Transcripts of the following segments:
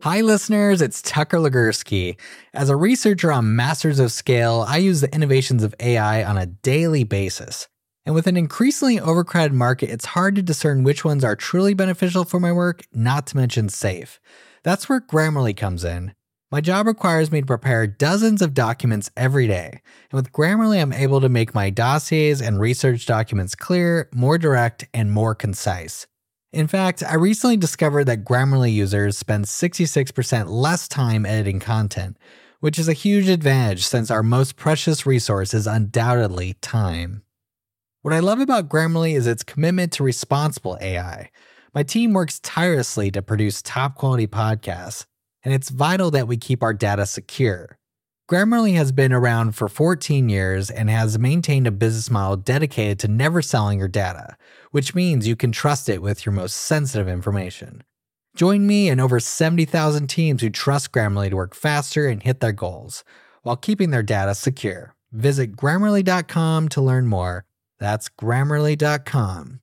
Hi listeners, it's Tucker Legursky. As a researcher on Masters of Scale, I use the innovations of AI on a daily basis. And with an increasingly overcrowded market, it's hard to discern which ones are truly beneficial for my work, not to mention safe. That's where Grammarly comes in. My job requires me to prepare dozens of documents every day. And with Grammarly, I'm able to make my dossiers and research documents clear, more direct, and more concise. In fact, I recently discovered that Grammarly users spend 66% less time editing content, which is a huge advantage since our most precious resource is undoubtedly time. What I love about Grammarly is its commitment to responsible AI. My team works tirelessly to produce top-quality podcasts, and it's vital that we keep our data secure. Grammarly has been around for 14 years and has maintained a business model dedicated to never selling your data, which means you can trust it with your most sensitive information. Join me and over 70,000 teams who trust Grammarly to work faster and hit their goals, while keeping their data secure. Visit Grammarly.com to learn more. That's Grammarly.com.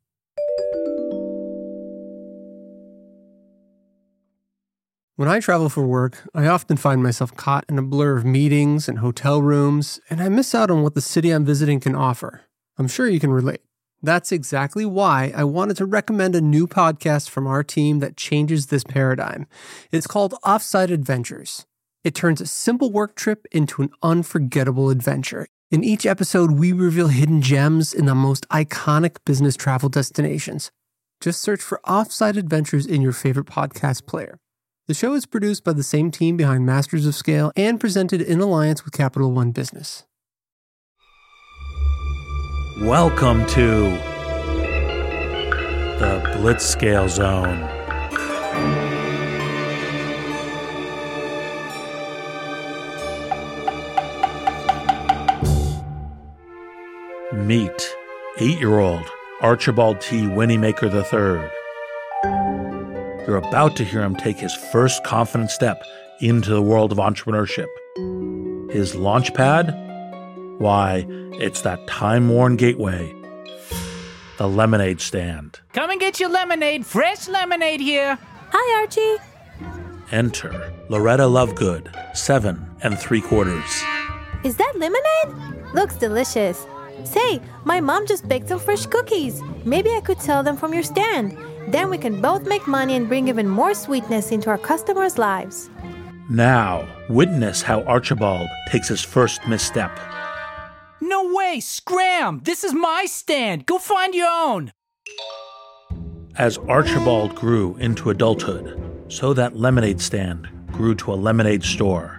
When I travel for work, I often find myself caught in a blur of meetings and hotel rooms, and I miss out on what the city I'm visiting can offer. I'm sure you can relate. That's exactly why I wanted to recommend a new podcast from our team that changes this paradigm. It's called Offsite Adventures. It turns a simple work trip into an unforgettable adventure. In each episode, we reveal hidden gems in the most iconic business travel destinations. Just search for Offsite Adventures in your favorite podcast player. The show is produced by the same team behind Masters of Scale and presented in alliance with Capital One Business. Welcome to the Blitzscale Zone. Meet 8-year-old Archibald T. Winniemaker III. You're about to hear him take his first confident step into the world of entrepreneurship. His launch pad? Why, it's that time-worn gateway, the lemonade stand. Come and get your lemonade. Fresh lemonade here. Hi, Archie. Enter Loretta Lovegood, 7 3/4. Is that lemonade? Looks delicious. Say, my mom just baked some fresh cookies. Maybe I could sell them from your stand. Then we can both make money and bring even more sweetness into our customers' lives. Now, witness how Archibald takes his first misstep. No way, Scram! This is my stand. Go find your own. As Archibald grew into adulthood, so that lemonade stand grew to a lemonade store.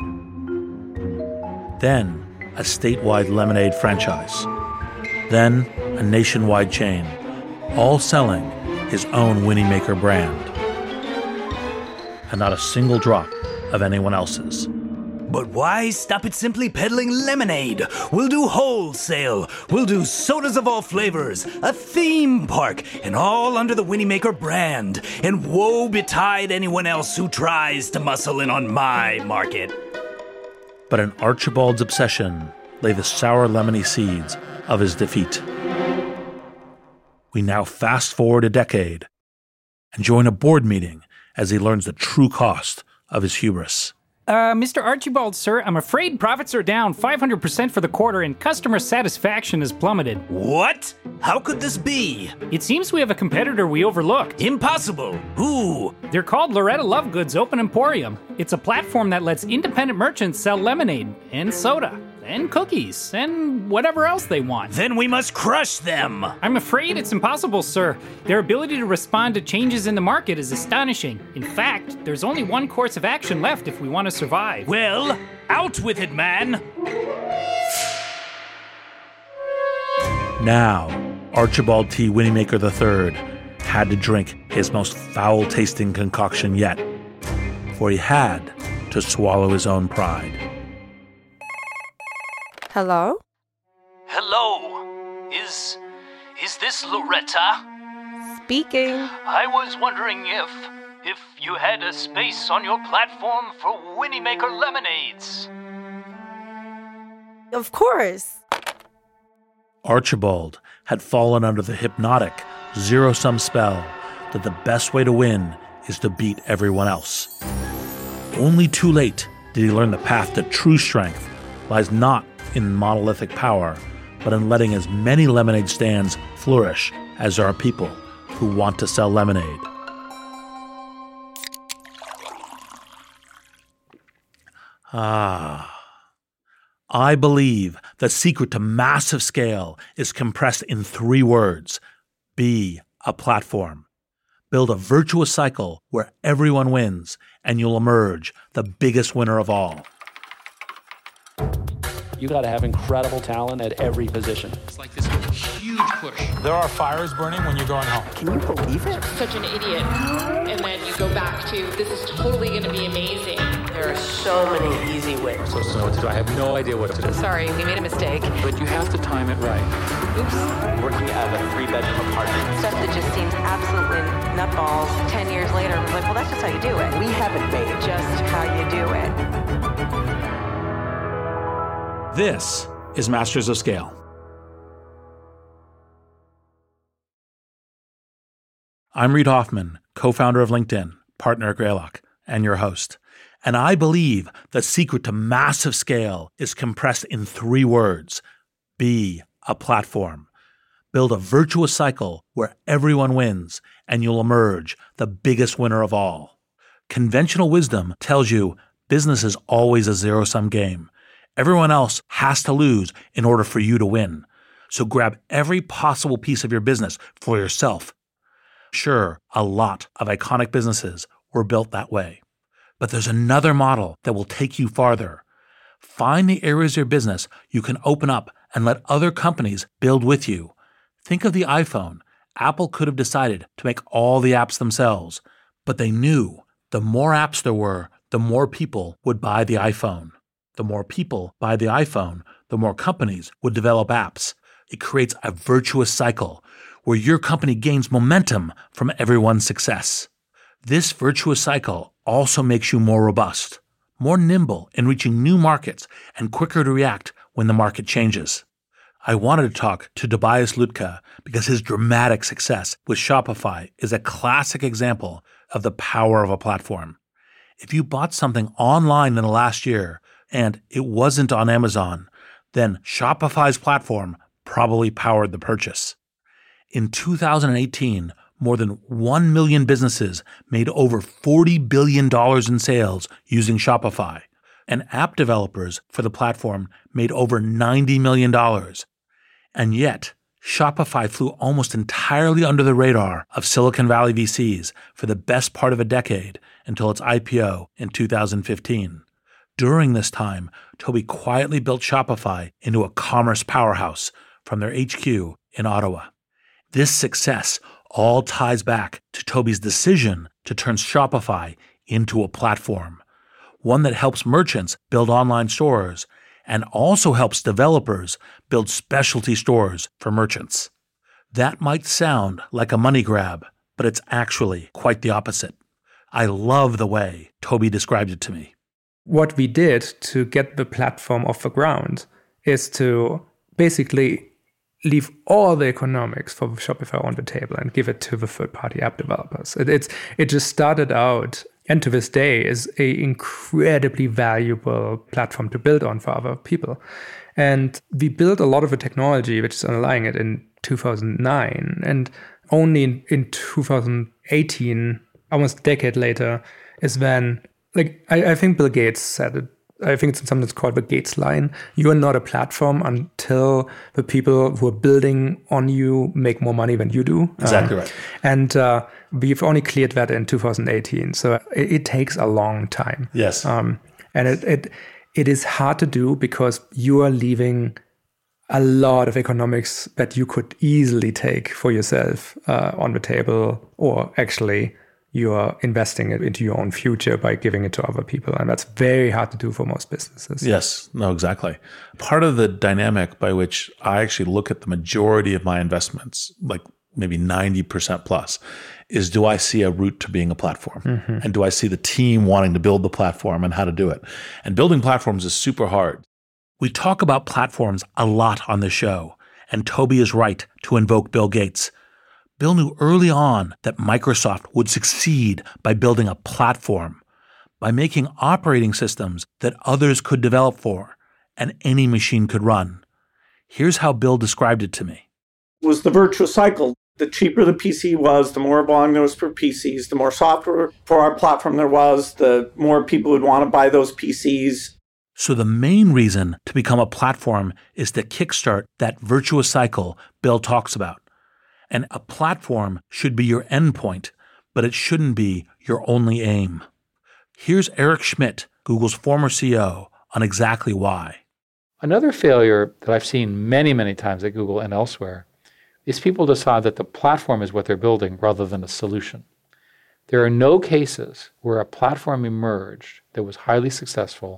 Then, a statewide lemonade franchise. Then, a nationwide chain, all selling his own Winniemaker brand. And not a single drop of anyone else's. But why stop at simply peddling lemonade? We'll do wholesale. We'll do sodas of all flavors, a theme park, and all under the Winniemaker brand. And woe betide anyone else who tries to muscle in on my market. But in Archibald's obsession lay the sour lemony seeds of his defeat. We now fast forward a decade and join a board meeting as he learns the true cost of his hubris. Mr. Archibald, sir, I'm afraid profits are down 500% for the quarter and customer satisfaction has plummeted. What? How could this be? It seems we have a competitor we overlooked. Impossible. Who? They're called Loretta Lovegood's Open Emporium. It's a platform that lets independent merchants sell lemonade and soda and cookies and whatever else they want. Then we must crush them. I'm afraid it's impossible, sir. Their ability to respond to changes in the market is astonishing. In fact, there's only one course of action left if we want to survive. Well, out with it, man. Now, Archibald T. Winniemaker III had to drink his most foul-tasting concoction yet, for he had to swallow his own pride. Hello? Hello. Is this Loretta? Speaking. I was wondering if you had a space on your platform for Winniemaker lemonades. Of course. Archibald had fallen under the hypnotic, zero-sum spell that the best way to win is to beat everyone else. only too late did he learn the path to true strength lies not in monolithic power, but in letting as many lemonade stands flourish as there are people who want to sell lemonade. I believe the secret to massive scale is compressed in 3 words. Be a platform. Build a virtuous cycle where everyone wins, and you'll emerge the biggest winner of all. You got to have incredible talent at every position. It's like this huge push. There are fires burning when you're going home. Can you believe it? Such an idiot. And then you go back to, this is totally going to be amazing. There are so many easy ways. I'm supposed to know what to do. I have no idea what to do. Sorry, we made a mistake. But you have to time it right. Oops. Working out of a 3-bedroom apartment. Stuff that just seems absolutely nutballs 10 years later. I'm like, well, that's just how you do it. We haven't made Just how you do it. This is Masters of Scale. I'm Reid Hoffman, co-founder of LinkedIn, partner at Greylock, and your host. And I believe the secret to massive scale is compressed in 3 words. Be a platform. Build a virtuous cycle where everyone wins, and you'll emerge the biggest winner of all. Conventional wisdom tells you business is always a zero-sum game. Everyone else has to lose in order for you to win. So grab every possible piece of your business for yourself. Sure, a lot of iconic businesses were built that way. But there's another model that will take you farther. Find the areas of your business you can open up and let other companies build with you. Think of the iPhone. Apple could have decided to make all the apps themselves, but they knew the more apps there were, the more people would buy the iPhone. The more people buy the iPhone, the more companies would develop apps. It creates a virtuous cycle where your company gains momentum from everyone's success. This virtuous cycle also makes you more robust, more nimble in reaching new markets, and quicker to react when the market changes. I wanted to talk to Tobias Lütke because his dramatic success with Shopify is a classic example of the power of a platform. If you bought something online in the last year, and it wasn't on Amazon, then Shopify's platform probably powered the purchase. In 2018, more than 1 million businesses made over $40 billion in sales using Shopify, and app developers for the platform made over $90 million. And yet, Shopify flew almost entirely under the radar of Silicon Valley VCs for the best part of a decade until its IPO in 2015. During this time, Toby quietly built Shopify into a commerce powerhouse from their HQ in Ottawa. This success all ties back to Toby's decision to turn Shopify into a platform, one that helps merchants build online stores and also helps developers build specialty stores for merchants. That might sound like a money grab, but it's actually quite the opposite. I love the way Toby described it to me. What we did to get the platform off the ground is to basically leave all the economics for Shopify on the table and give it to the third-party app developers. It just started out, and to this day is a incredibly valuable platform to build on for other people. And we built a lot of the technology which is underlying it in 2009, and only in 2018, almost a decade later, is when I think Bill Gates said it. I think it's something that's called the Gates line. You are not a platform until the people who are building on you make more money than you do. Exactly right. And we've only cleared that in 2018. So it takes a long time. Yes. And it is hard to do because you are leaving a lot of economics that you could easily take for yourself on the table, or actually you are investing it into your own future by giving it to other people. And that's very hard to do for most businesses. Yes, no, exactly. Part of the dynamic by which I actually look at the majority of my investments, like maybe 90% plus, is do I see a route to being a platform? Mm-hmm. And do I see the team wanting to build the platform and how to do it? And building platforms is super hard. We talk about platforms a lot on the show, and Toby is right to invoke Bill Gates. Bill knew early on that Microsoft would succeed by building a platform. by making operating systems that others could develop for and any machine could run. Here's how Bill described it to me. It was the virtuous cycle. The cheaper the PC was, the more volume there was for PCs, the more software for our platform there was, the more people would want to buy those PCs. So the main reason to become a platform is to kickstart that virtuous cycle Bill talks about. And a platform should be your endpoint, but it shouldn't be your only aim. Here's Eric Schmidt, Google's former CEO, on exactly why. Another failure that I've seen many, many times at Google and elsewhere is people decide that the platform is what they're building rather than a solution. There are no cases where a platform emerged that was highly successful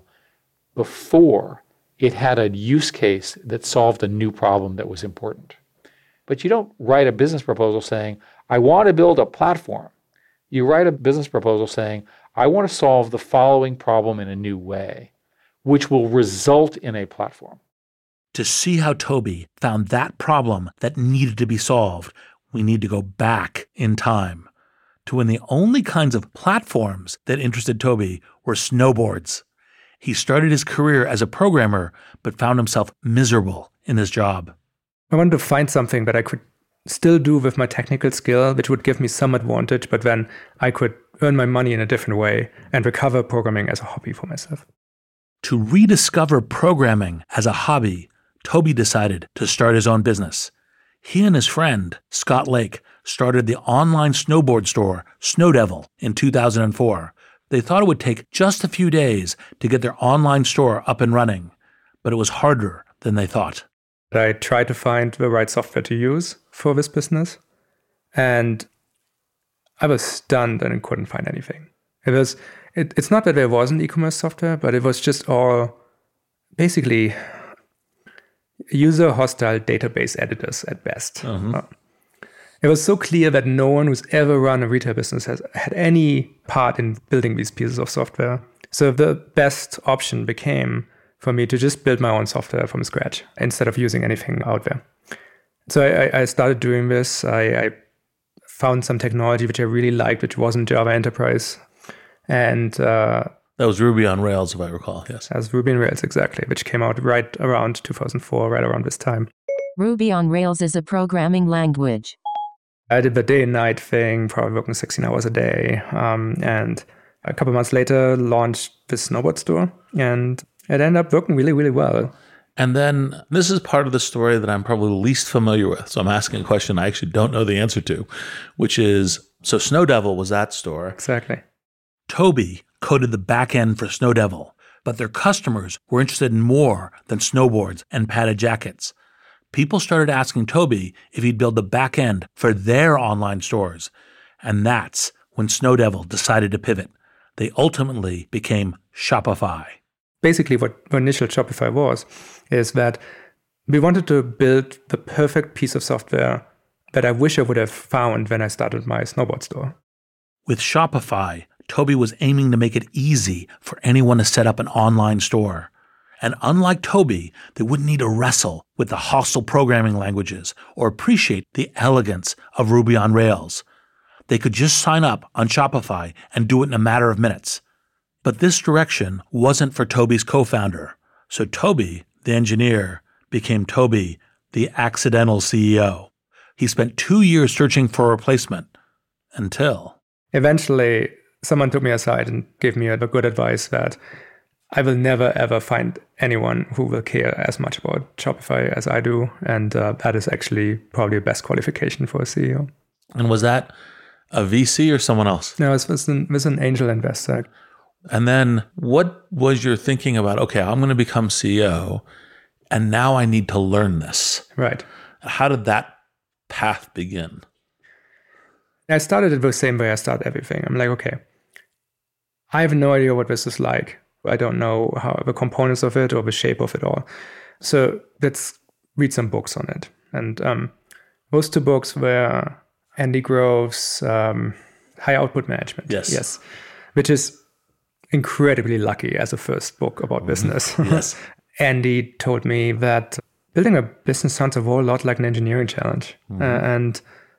before it had a use case that solved a new problem that was important. But you don't write a business proposal saying, I want to build a platform. You write a business proposal saying, I want to solve the following problem in a new way, which will result in a platform. To see how Toby found that problem that needed to be solved, we need to go back in time to when the only kinds of platforms that interested Toby were snowboards. He started his career as a programmer, but found himself miserable in his job. I wanted to find something that I could still do with my technical skill, which would give me some advantage, but then I could earn my money in a different way and recover programming as a hobby for myself. To rediscover programming as a hobby, Toby decided to start his own business. He and his friend, Scott Lake, started the online snowboard store, Snowdevil, in 2004. They thought it would take just a few days to get their online store up and running, but it was harder than they thought. I tried to find the right software to use for this business, and I was stunned and couldn't find anything. It's not that there wasn't e-commerce software, but it was just all basically user-hostile database editors at best. It was so clear that no one who's ever run a retail business has had any part in building these pieces of software. So the best option became for me to just build my own software from scratch instead of using anything out there. So I started doing this. I found some technology which I really liked, which wasn't Java Enterprise. And that was Ruby on Rails, if I recall, yes. That was Ruby on Rails, exactly, which came out right around 2004, right around this time. Ruby on Rails is a programming language. I did the day and night thing, probably working 16 hours a day. And a couple months later, launched this snowboard store. And it ended up working really, really well. And then this is part of the story that I'm probably least familiar with. So I'm asking a question I actually don't know the answer to, which is, so Snowdevil was that store. Exactly. Toby coded the back end for Snowdevil, but their customers were interested in more than snowboards and padded jackets. People started asking Toby if he'd build the back end for their online stores. And that's when Snowdevil decided to pivot. They ultimately became Shopify. Basically, what initial Shopify was, is that we wanted to build the perfect piece of software that I wish I would have found when I started my snowboard store. With Shopify, Toby was aiming to make it easy for anyone to set up an online store. And unlike Toby, they wouldn't need to wrestle with the hostile programming languages or appreciate the elegance of Ruby on Rails. They could just sign up on Shopify and do it in a matter of minutes. But this direction wasn't for Toby's co-founder. So Toby, the engineer, became Toby, the accidental CEO. He spent 2 years searching for a replacement until eventually someone took me aside and gave me a good advice that I will never, ever find anyone who will care as much about Shopify as I do. And that is actually probably the best qualification for a CEO. And was that a VC or someone else? No, it was an angel investor. And then what was your thinking about, okay, I'm going to become CEO and now I need to learn this? Right. How did that path begin? I started it the same way I start everything. I'm like, okay, I have no idea what this is like. I don't know how the components of it or the shape of it all. So let's read some books on it. And those two books were Andy Grove's High Output Management. Yes. Which is incredibly lucky as a first book about business. Yes. Andy told me that building a business sounds a whole lot like an engineering challenge. And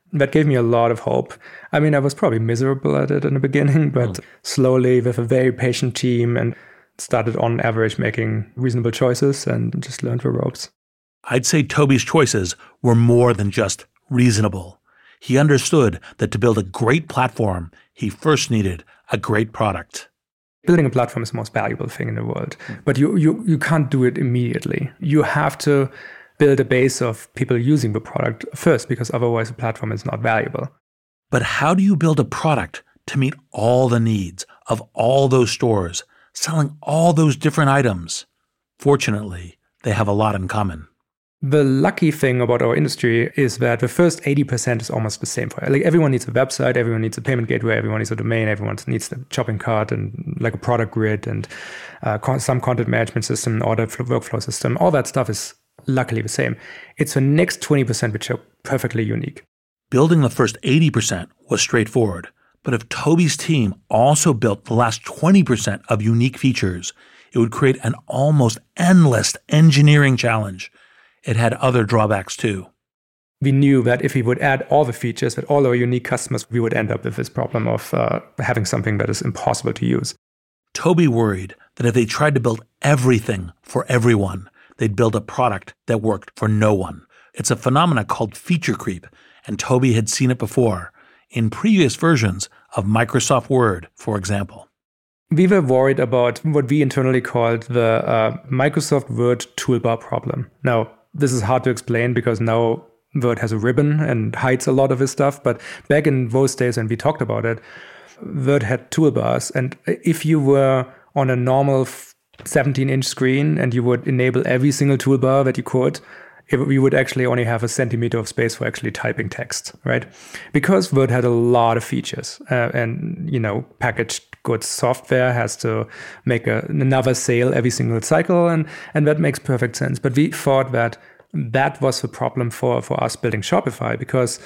That gave me a lot of hope. I mean, I was probably miserable at it in the beginning, but slowly with a very patient team and started on average making reasonable choices and just learned the ropes. I'd say Toby's choices were more than just reasonable. He understood that to build a great platform, he first needed a great product. Building a platform is the most valuable thing in the world, but you can't do it immediately. You have to build a base of people using the product first, because otherwise the platform is not valuable. But how do you build a product to meet all the needs of all those stores, selling all those different items? Fortunately, they have a lot in common. The lucky thing about our industry is that the first 80% is almost the same for like everyone needs a website, everyone needs a payment gateway, everyone needs a domain, everyone needs a shopping cart and like a product grid and some content management system, order workflow system. All that stuff is luckily the same. It's the next 20% which are perfectly unique. Building the first 80% was straightforward, but if Toby's team also built the last 20% of unique features, it would create an almost endless engineering challenge. It had other drawbacks too. We knew that if we would add all the features, that all our unique customers, we would end up with this problem of having something that is impossible to use. Toby worried that if they tried to build everything for everyone, they'd build a product that worked for no one. It's a phenomenon called feature creep, and Toby had seen it before in previous versions of Microsoft Word, for example. We were worried about what we internally called the Microsoft Word toolbar problem. Now, this is hard to explain because now Word has a ribbon and hides a lot of his stuff. But back in those days when we talked about it, Word had toolbars. And if you were on a normal 17-inch screen and you would enable every single toolbar that you could, we would actually only have a centimeter of space for actually typing text, right? Because Word had a lot of features and, packaged goods software has to make another sale every single cycle. And that makes perfect sense. But we thought that was the problem for us building Shopify because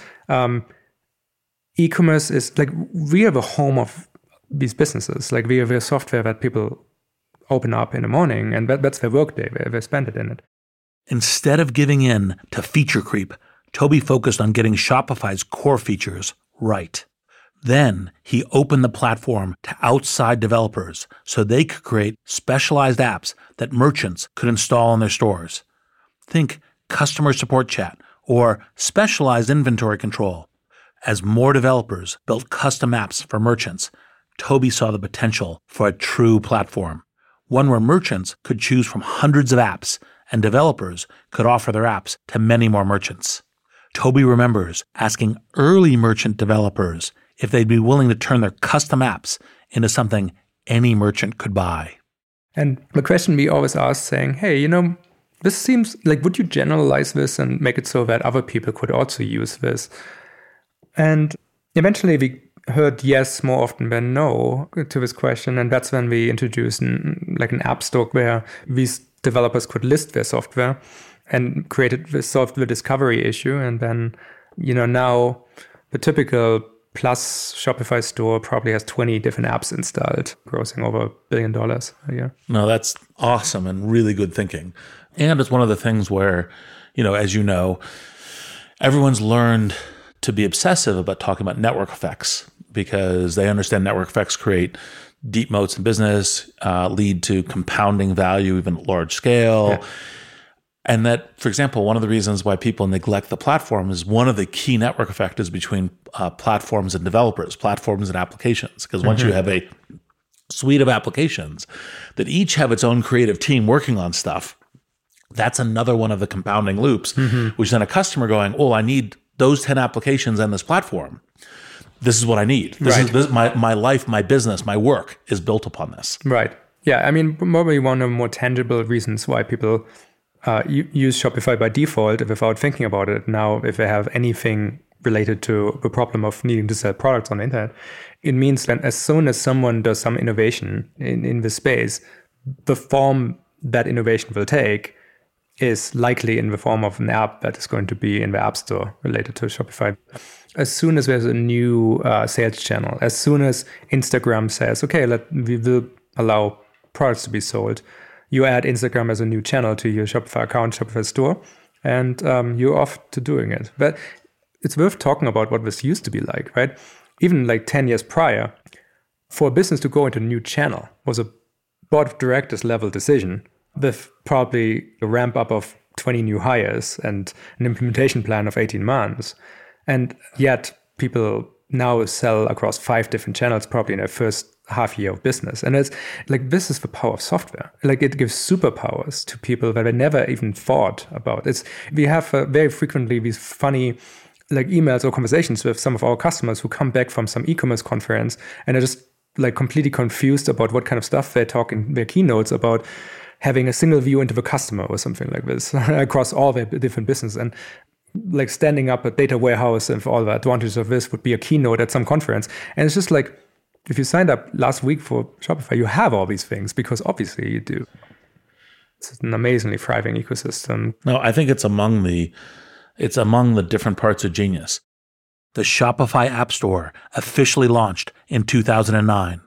e-commerce is like, we are the home of these businesses. Like we are the software that people open up in the morning and that's their workday, they spend it in it. Instead of giving in to feature creep, Toby focused on getting Shopify's core features right. Then he opened the platform to outside developers so they could create specialized apps that merchants could install in their stores. Think customer support chat or specialized inventory control. As more developers built custom apps for merchants, Toby saw the potential for a true platform, one where merchants could choose from hundreds of apps and developers could offer their apps to many more merchants. Toby remembers asking early merchant developers if they'd be willing to turn their custom apps into something any merchant could buy. And the question we always ask saying, hey, this seems like, would you generalize this and make it so that other people could also use this? And eventually we heard yes more often than no to this question. And that's when we introduced an app store where these developers could list their software and solved the discovery issue. And then, now the typical Plus Shopify store probably has 20 different apps installed, grossing over $1 billion a year. No, that's awesome and really good thinking. And it's one of the things where, as you know, everyone's learned to be obsessive about talking about network effects because they understand network effects create deep moats in business, lead to compounding value even at large scale. Yeah. And that, for example, one of the reasons why people neglect the platform is one of the key network effects is between platforms and developers, platforms and applications. Because once you have a suite of applications that each have its own creative team working on stuff, that's another one of the compounding loops, which then a customer going, oh, I need those 10 applications and this platform. This is what I need. This my life, my business, my work is built upon this. Right. Yeah. I mean, probably one of the more tangible reasons why people use Shopify by default without thinking about it. Now, if they have anything related to the problem of needing to sell products on the internet, it means that as soon as someone does some innovation in this space, the form that innovation will take is likely in the form of an app that is going to be in the App Store related to Shopify. As soon as there's a new sales channel, as soon as Instagram says, okay, we will allow products to be sold, you add Instagram as a new channel to your Shopify account, Shopify store, and you're off to doing it. But it's worth talking about what this used to be like, right? Even like 10 years prior, for a business to go into a new channel was a board of directors level decision with probably a ramp up of 20 new hires and an implementation plan of 18 months. And yet people now sell across 5 different channels, probably in their first half year of business. And it's like, this is the power of software. Like, it gives superpowers to people that they never even thought about. We have very frequently these funny like emails or conversations with some of our customers who come back from some e-commerce conference and are just like completely confused about what kind of stuff they talk in their keynotes about having a single view into the customer or something like this across all their different business. And like standing up a data warehouse and all the advantages of this would be a keynote at some conference. And it's just like, if you signed up last week for Shopify, you have all these things because obviously you do. It's an amazingly thriving ecosystem. No, I think it's among the different parts of Genius. The Shopify App Store officially launched in 2009.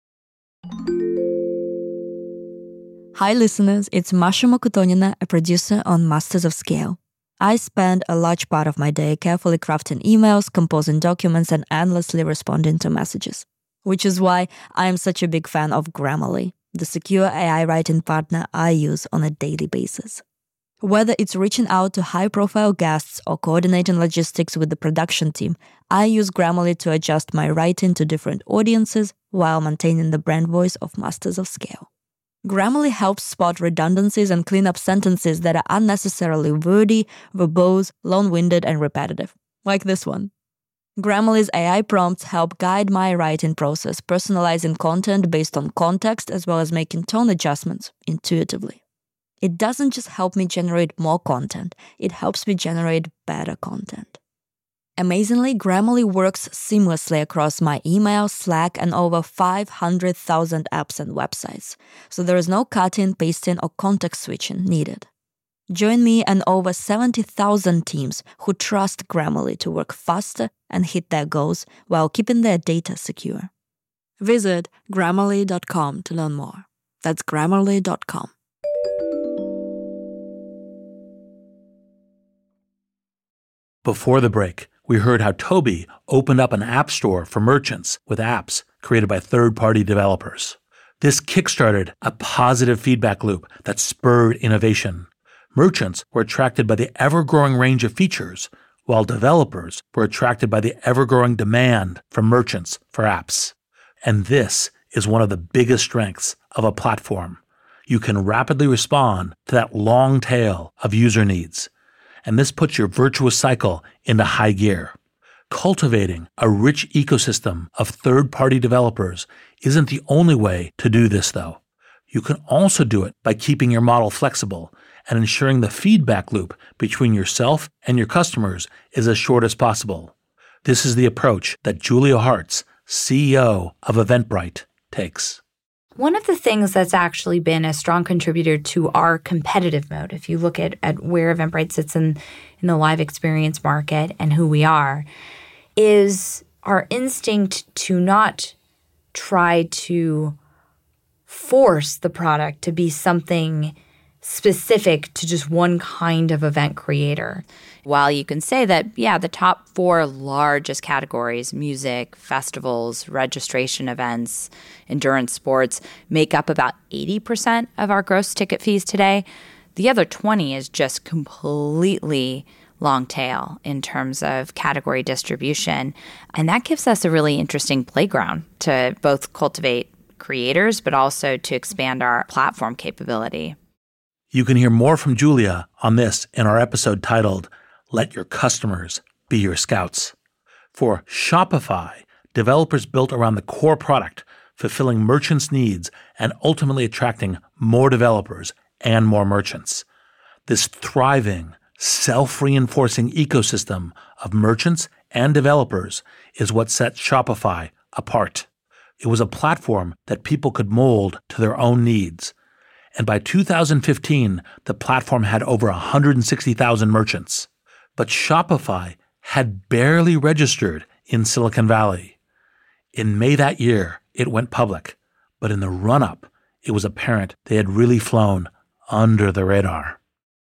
Hi listeners, it's Masha Mokotonina, a producer on Masters of Scale. I spend a large part of my day carefully crafting emails, composing documents, and endlessly responding to messages. Which is why I am such a big fan of Grammarly, the secure AI writing partner I use on a daily basis. Whether it's reaching out to high-profile guests or coordinating logistics with the production team, I use Grammarly to adjust my writing to different audiences while maintaining the brand voice of Masters of Scale. Grammarly helps spot redundancies and clean up sentences that are unnecessarily wordy, verbose, long-winded, and repetitive, like this one. Grammarly's AI prompts help guide my writing process, personalizing content based on context as well as making tone adjustments intuitively. It doesn't just help me generate more content, it helps me generate better content. Amazingly, Grammarly works seamlessly across my email, Slack, and over 500,000 apps and websites, so there is no cutting, pasting, or context switching needed. Join me and over 70,000 teams who trust Grammarly to work faster and hit their goals while keeping their data secure. Visit Grammarly.com to learn more. That's Grammarly.com. Before the break, we heard how Toby opened up an app store for merchants with apps created by third-party developers. This kickstarted a positive feedback loop that spurred innovation. Merchants were attracted by the ever-growing range of features, while developers were attracted by the ever-growing demand from merchants for apps. And this is one of the biggest strengths of a platform. You can rapidly respond to that long tail of user needs. And this puts your virtuous cycle into high gear. Cultivating a rich ecosystem of third-party developers isn't the only way to do this, though. You can also do it by keeping your model flexible and ensuring the feedback loop between yourself and your customers is as short as possible. This is the approach that Julia Hartz, CEO of Eventbrite, takes. One of the things that's actually been a strong contributor to our competitive mode, if you look at where Eventbrite sits in the live experience market and who we are, is our instinct to not try to force the product to be something specific to just one kind of event creator. While you can say that, yeah, the top 4 largest categories, music, festivals, registration events, endurance sports, make up about 80% of our gross ticket fees today, the other 20 is just completely long tail in terms of category distribution. And that gives us a really interesting playground to both cultivate creators, but also to expand our platform capability. You can hear more from Julia on this in our episode titled, Let Your Customers Be Your Scouts. For Shopify, developers built around the core product, fulfilling merchants' needs and ultimately attracting more developers and more merchants. This thriving, self-reinforcing ecosystem of merchants and developers is what sets Shopify apart. It was a platform that people could mold to their own needs. And by 2015, the platform had over 160,000 merchants. But Shopify had barely registered in Silicon Valley. In May that year, it went public. But in the run-up, it was apparent they had really flown under the radar.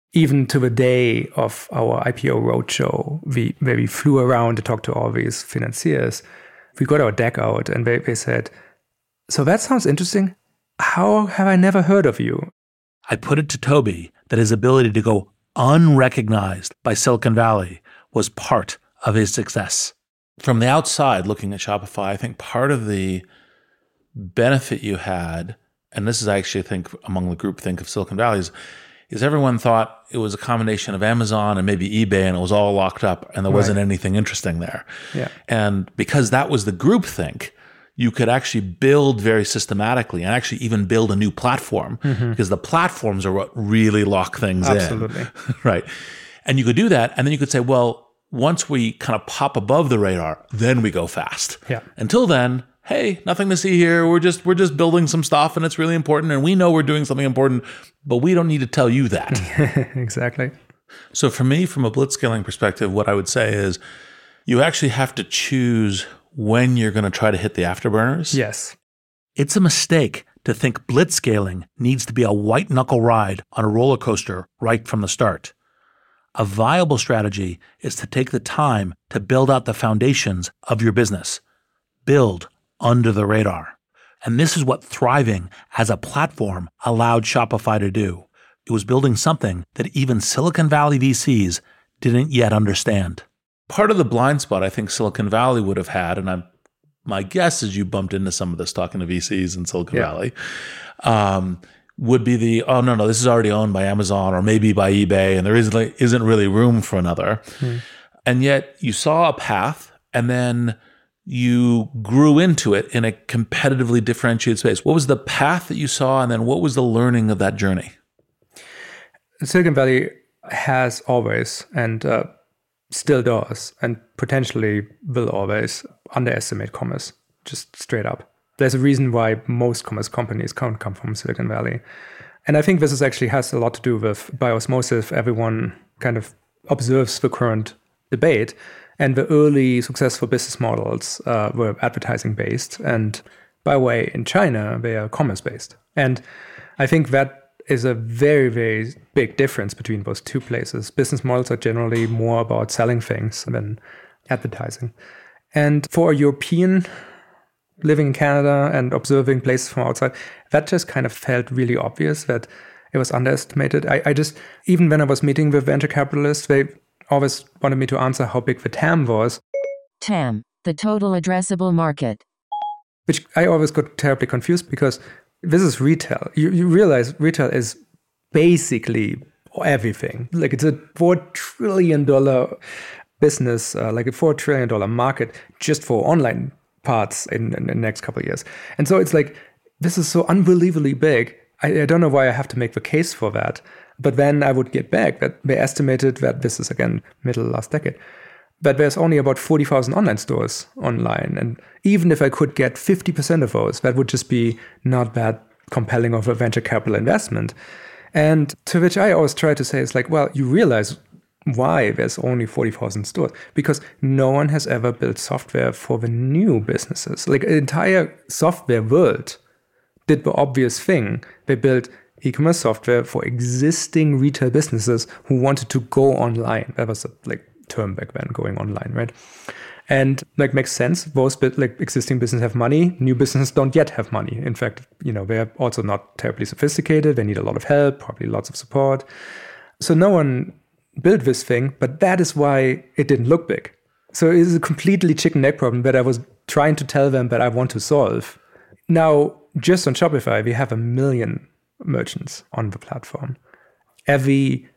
even to the day of our IPO roadshow, where we flew around to talk to all these financiers, we got our deck out and they said, so that sounds interesting. How have I never heard of you? I put it to Toby that his ability to go unrecognized by Silicon Valley was part of his success. From the outside, looking at Shopify, I think part of the benefit you had, and this is actually, I think, among the groupthink of Silicon Valley, is everyone thought it was a combination of Amazon and maybe eBay, and it was all locked up, and there wasn't anything interesting there. Yeah. And because that was the groupthink, you could actually build very systematically and actually even build a new platform, because the platforms are what really lock things Absolutely. in. Right. And you could do that, and then you could say, well, once we kind of pop above the radar, then we go fast. Yeah. Until then, hey, nothing to see here. We're just building some stuff, and it's really important, and we know we're doing something important, but we don't need to tell you that. Exactly. So for me, from a blitzscaling perspective, what I would say is you actually have to choose when you're going to try to hit the afterburners. Yes. It's a mistake to think blitzscaling needs to be a white knuckle ride on a roller coaster right from the start. A viable strategy is to take the time to build out the foundations of your business. Build under the radar. And this is what thriving as a platform allowed Shopify to do. It was building something that even Silicon Valley VCs didn't yet understand. Part of the blind spot I think Silicon Valley would have had, and my guess is you bumped into some of this talking to VCs in Silicon Valley, would be this is already owned by Amazon or maybe by eBay, and there isn't really room for another. And yet you saw a path, and then you grew into it in a competitively differentiated space. What was the path that you saw, and then what was the learning of that journey? Silicon Valley has always, and still does, and potentially will always underestimate commerce, just straight up. There's a reason why most commerce companies can't come from Silicon Valley. And I think this actually has a lot to do with, by osmosis, everyone kind of observes the current debate. And the early successful business models were advertising-based. And by the way, in China, they are commerce-based. And I think that is a very, very big difference between those two places. Business models are generally more about selling things than advertising. And for a European living in Canada and observing places from outside, that just kind of felt really obvious that it was underestimated. I just, even when I was meeting with venture capitalists, they always wanted me to answer how big the TAM was. TAM, the total addressable market. Which I always got terribly confused because this is retail. You realize retail is basically everything. Like it's a $4 trillion business, like a $4 trillion market just for online parts in the next couple of years. And so it's like, this is so unbelievably big. I don't know why I have to make the case for that. But then I would get back that they estimated that this is, again, middle last decade, that there's only about 40,000 online stores online. And even if I could get 50% of those, that would just be not that compelling of a venture capital investment. And to which I always try to say is like, well, you realize why there's only 40,000 stores, because no one has ever built software for the new businesses. Like the entire software world did the obvious thing. They built e-commerce software for existing retail businesses who wanted to go online. That was a term back then, going online, right? And makes sense. Those existing businesses have money. New businesses don't yet have money. In fact, they're also not terribly sophisticated. They need a lot of help, probably lots of support. So no one built this thing, but that is why it didn't look big. So it is a completely chicken egg problem that I was trying to tell them that I want to solve. Now, just on Shopify, we have 1 million merchants on the platform. Every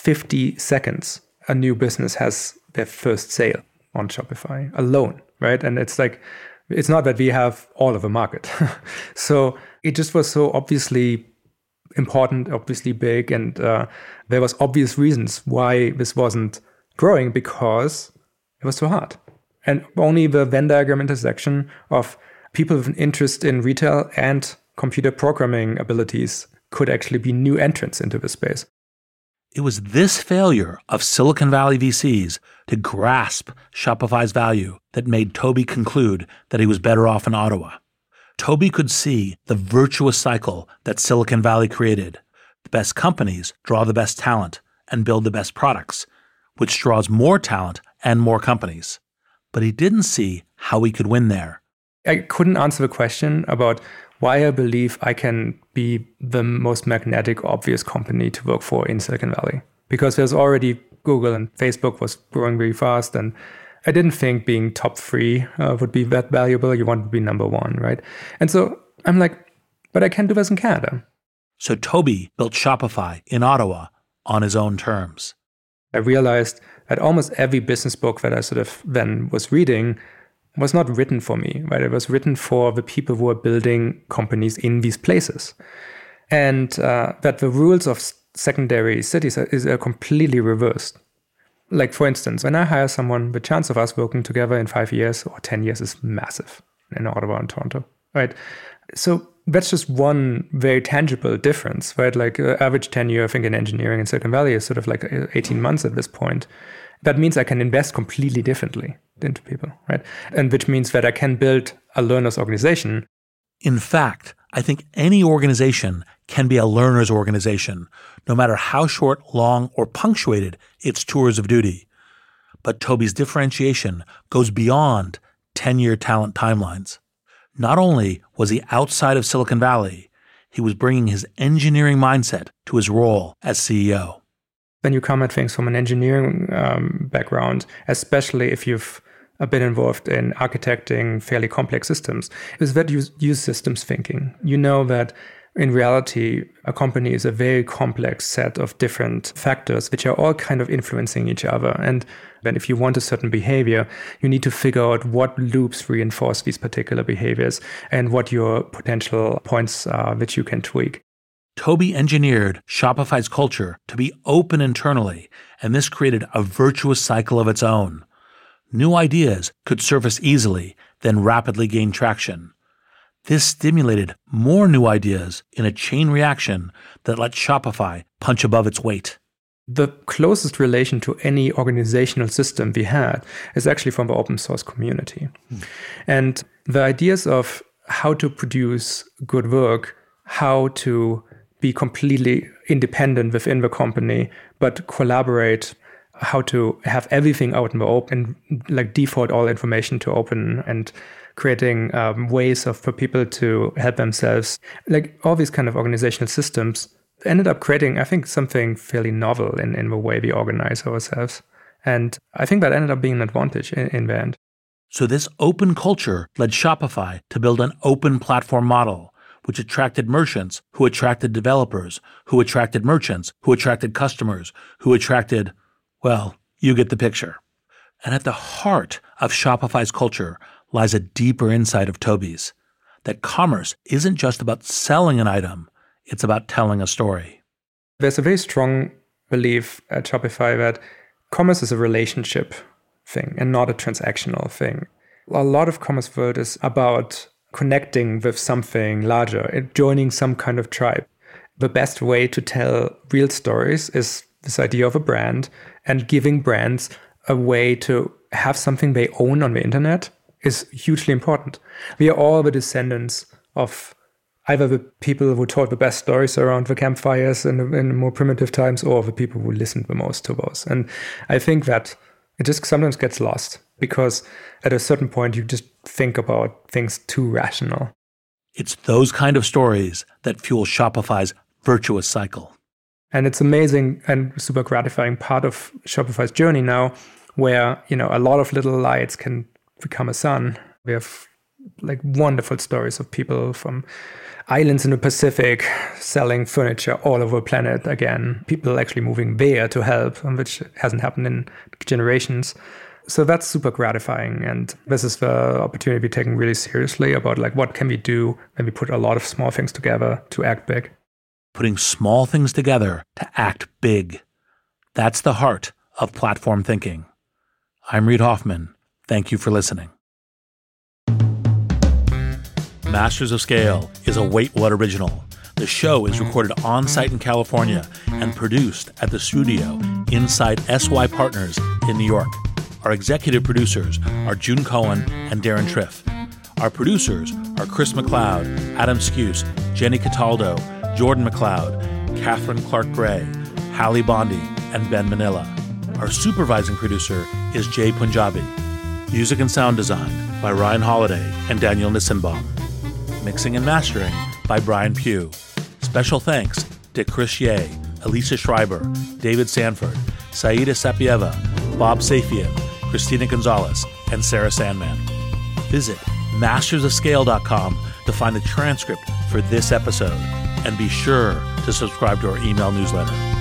50 seconds, a new business has their first sale on Shopify alone, right? And it's not that we have all of the market. So it just was so obviously important, obviously big, and there was obvious reasons why this wasn't growing, because it was too hard. And only the Venn diagram intersection of people with an interest in retail and computer programming abilities could actually be new entrants into this space. It was this failure of Silicon Valley VCs to grasp Shopify's value that made Toby conclude that he was better off in Ottawa. Toby could see the virtuous cycle that Silicon Valley created. The best companies draw the best talent, and build the best products, which draws more talent and more companies. But he didn't see how he could win there. I couldn't answer the question about why I believe I can be the most magnetic, obvious company to work for in Silicon Valley. Because there's already Google and Facebook was growing really fast, and I didn't think being top 3 would be that valuable. You want to be number 1, right? And so I'm like, but I can do this in Canada. So Toby built Shopify in Ottawa on his own terms. I realized that almost every business book that I sort of then was reading was not written for me, right? It was written for the people who are building companies in these places. And that the rules of secondary cities is completely reversed. Like, for instance, when I hire someone, the chance of us working together in 5 years or 10 years is massive in Ottawa and Toronto, right? So that's just one very tangible difference, right? Like average tenure, I think, in engineering in Silicon Valley is sort of like 18 months at this point. That means I can invest completely differently into people, right? And which means that I can build a learner's organization. In fact, I think any organization can be a learner's organization, no matter how short, long, or punctuated its tours of duty. But Toby's differentiation goes beyond 10-year talent timelines. Not only was he outside of Silicon Valley, he was bringing his engineering mindset to his role as CEO. When you come at things from an engineering background, especially if you've been involved in architecting fairly complex systems, is that you use systems thinking. You know that in reality, a company is a very complex set of different factors which are all kind of influencing each other. And then if you want a certain behavior, you need to figure out what loops reinforce these particular behaviors and what your potential points are which you can tweak. Toby engineered Shopify's culture to be open internally, and this created a virtuous cycle of its own. New ideas could surface easily, then rapidly gain traction. This stimulated more new ideas in a chain reaction that let Shopify punch above its weight. The closest relation to any organizational system we had is actually from the open source community. And the ideas of how to produce good work, how to be completely independent within the company, but collaborate, how to have everything out in the open, like default all information to open, and creating ways for people to help themselves. Like all these kind of organizational systems ended up creating, I think, something fairly novel in the way we organize ourselves. And I think that ended up being an advantage in the end. So this open culture led Shopify to build an open platform model, which attracted merchants, who attracted developers, who attracted merchants, who attracted customers, who attracted, well, you get the picture. And at the heart of Shopify's culture lies a deeper insight of Toby's, that commerce isn't just about selling an item, it's about telling a story. There's a very strong belief at Shopify that commerce is a relationship thing and not a transactional thing. A lot of commerce world is about connecting with something larger, joining some kind of tribe. The best way to tell real stories is this idea of a brand, and giving brands a way to have something they own on the internet is hugely important. We are all the descendants of either the people who told the best stories around the campfires in more primitive times, or the people who listened the most to those. And I think that it just sometimes gets lost, because at a certain point you just think about things too rational. It's those kind of stories that fuel Shopify's virtuous cycle. And it's amazing and super gratifying part of Shopify's journey now, where, you know, a lot of little lights can become a sun. We have like wonderful stories of people from islands in the Pacific selling furniture all over the planet again. People actually moving there to help, which hasn't happened in generations. So that's super gratifying. And this is the opportunity we're taking really seriously about like what can we do when we put a lot of small things together to act big. Putting small things together to act big. That's the heart of platform thinking. I'm Reid Hoffman. Thank you for listening. Masters of Scale is a Wait What original. The show is recorded on-site in California and produced at the studio inside SY Partners in New York. Our executive producers are June Cohen and Darren Triff. Our producers are Chris McLeod, Adam Skuse, Jenny Cataldo, Jordan McLeod, Catherine Clark-Gray, Hallie Bondi, and Ben Manila. Our supervising producer is Jay Punjabi. Music and sound design by Ryan Holiday and Daniel Nissenbaum. Mixing and mastering by Brian Pugh. Special thanks to Chris Ye, Elisa Schreiber, David Sanford, Saida Sapieva, Bob Safian, Christina Gonzalez, and Sarah Sandman. Visit mastersofscale.com to find the transcript for this episode, and be sure to subscribe to our email newsletter.